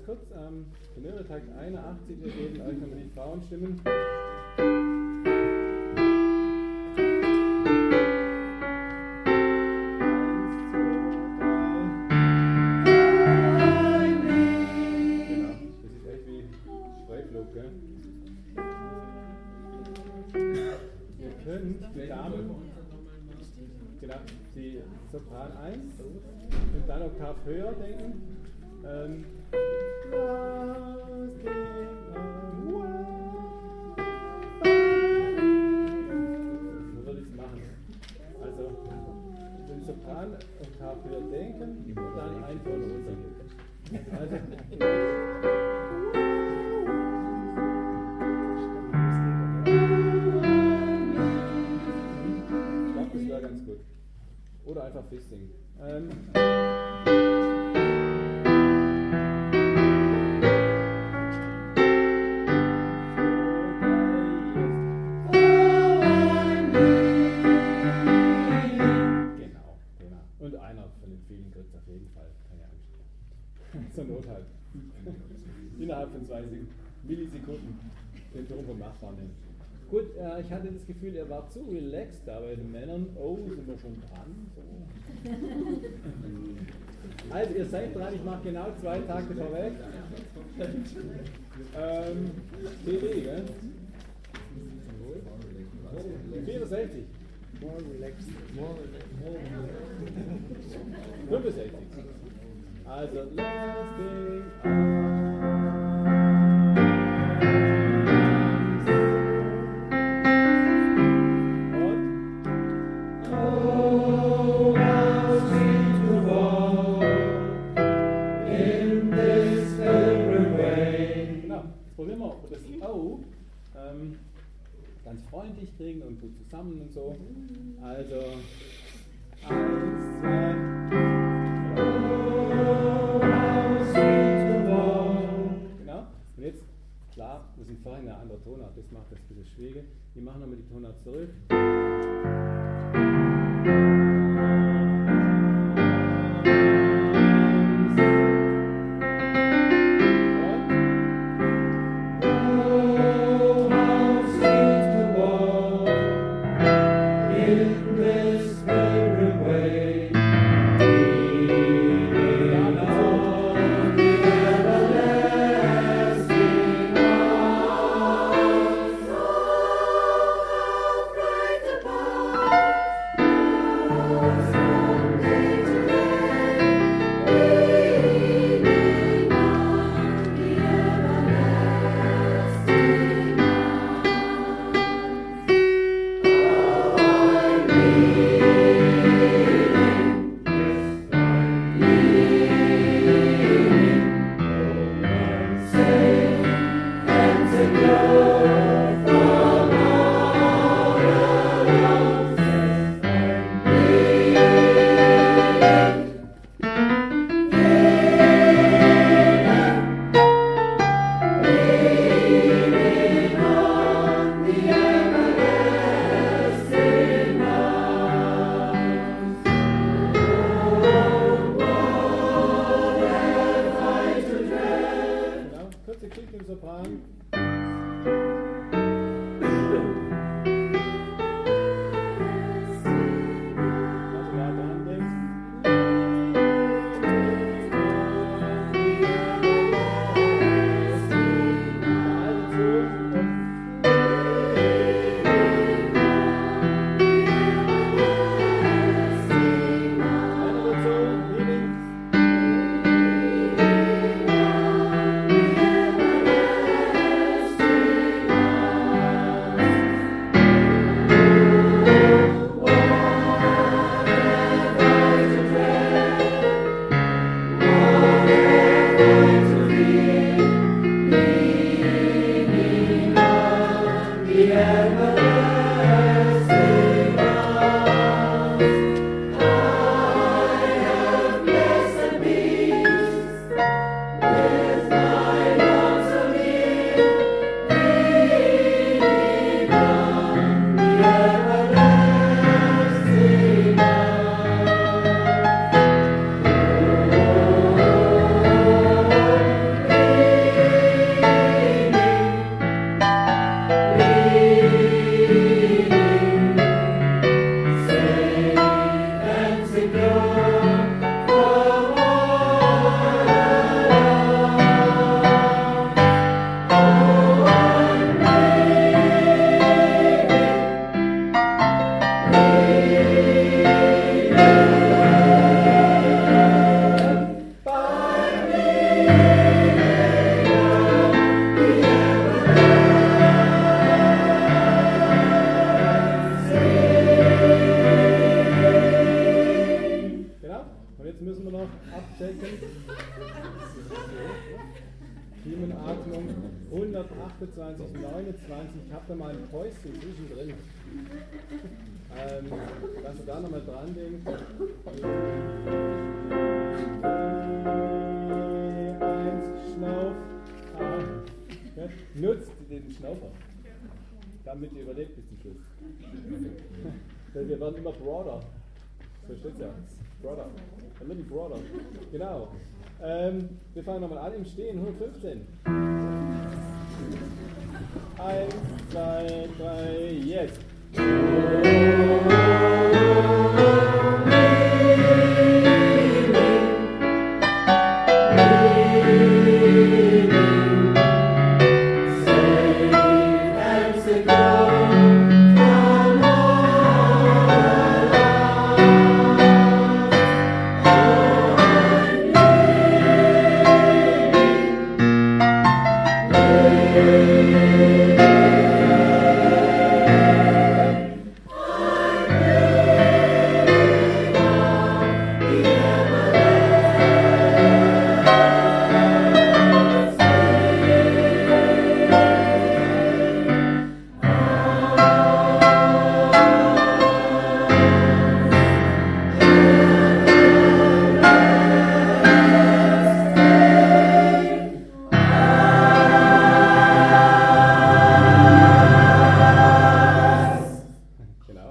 kurz. Tenöre-Takt 81, wir geben euch nochmal die Frauenstimmen. Die Sopran 1 und dann Oktav höher denken. So würde ich es machen. Also den Sopran Oktav höher denken und dann ein Ton runter. Also, ganz gut. Oder einfach Fisting. Genau. Und einer von den vielen kriegt auf jeden Fall. Keine Angst. Zur Not halt. Innerhalb von 2 Millisekunden den Ton vom Nachbarn nehmen. Gut, ich hatte das Gefühl, er war zu relaxed da bei den Männern. Oh, sind wir schon dran? So. Also, ihr seid dran, ich mache genau 2 Takte vorweg. CD, gell? 64. More relaxed. 65. Also, last thing. Ganz freundlich kriegen und gut zusammen und so. Also 1, 2. Genau. Und jetzt, klar, wir sind vorhin eine andere Tonart, das macht das ein bisschen schwierig. Wir machen nochmal die Tonart zurück. Kiemenatmung 128, 29. Ich habe da mal ein Päuschen zwischendrin. Dass du da nochmal dran denkst. 1, Schnauf. Nutzt den Schnaufer, damit ihr überlebt bis zum Schluss. Denn wir werden immer broader. So steht's ja. Broader. A little broader. Genau. Wir fangen nochmal an im Stehen. 115. 1, 2, 3, jetzt.